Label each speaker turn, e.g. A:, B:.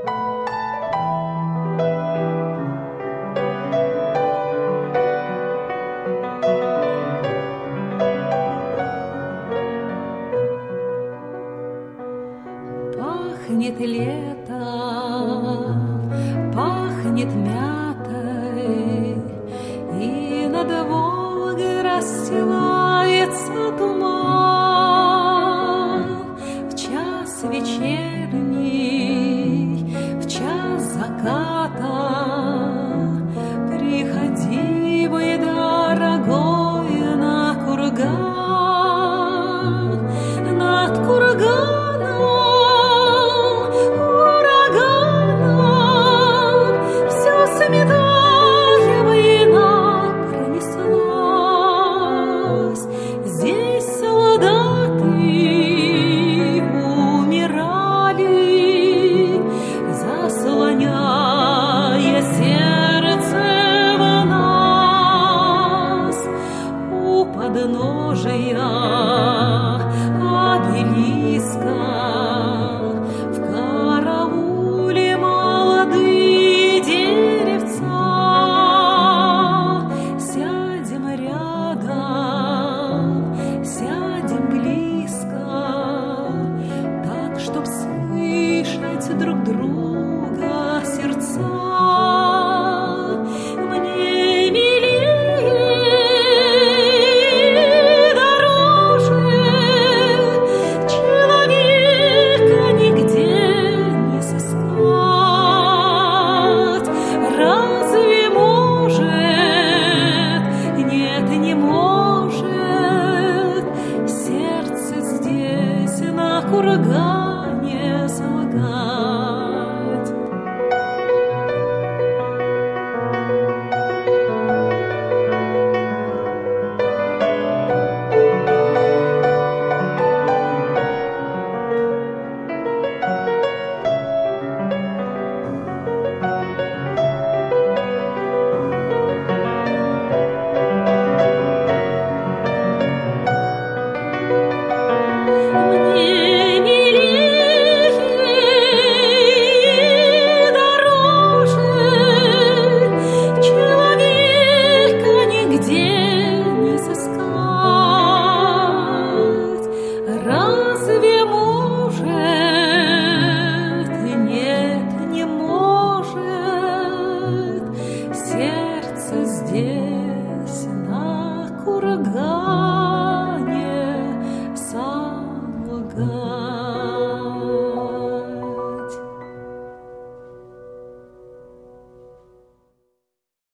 A: Пахнет лето, пахнет мятой, и над Волгой расстилается туман. В час вечерний, в час заката приходи, мой дорогой, на курган, над курганом. Сметая война пронеслась, здесь солдаты умирали, заслоняя сердце в нас. У подножия обелиска в карауле молодые деревца. Сядем рядом, сядем близко, так, чтоб слышать друг друга.